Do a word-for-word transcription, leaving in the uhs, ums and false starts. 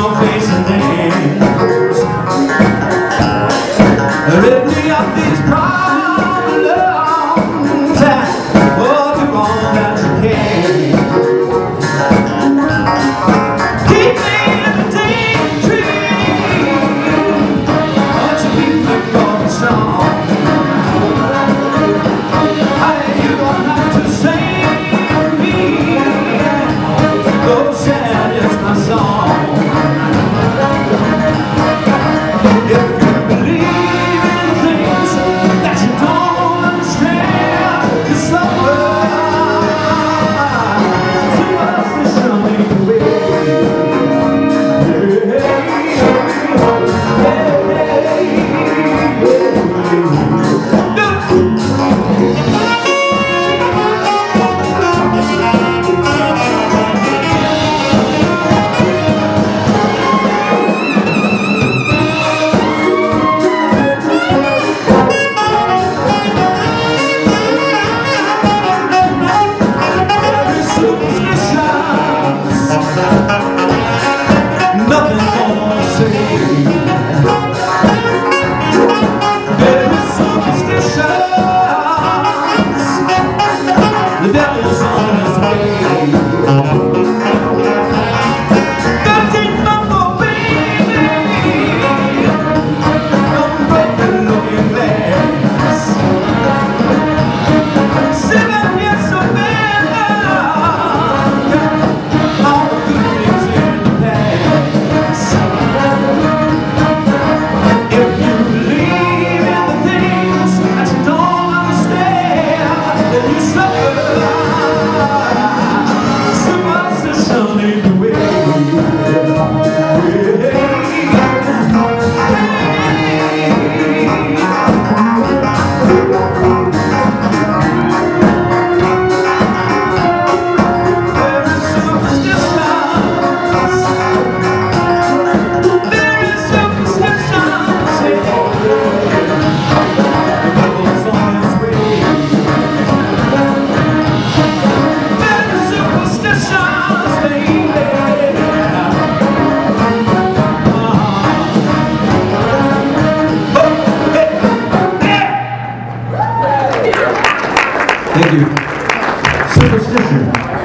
on facing names. Rid me of these problems and all the wrong that you can. Keep me in the daydream, but you keep me going strong. Hey, you don't have to save me, oh sad is my song. If you believe in things that you don't understand, you suffer. Superstition lead the way. Nothing gonna save. There is superstitions. The devil's on his way. Thirteen month old baby, don't break the looking glass. Seven years of bad luck, all the good things in the past. If you believe in the things that you don't understand, then you suffer. Superstition lead the way. There is superstitions. There is superstitions. The devil's on his way. There is superstitions, baby. Thank you. Superstition.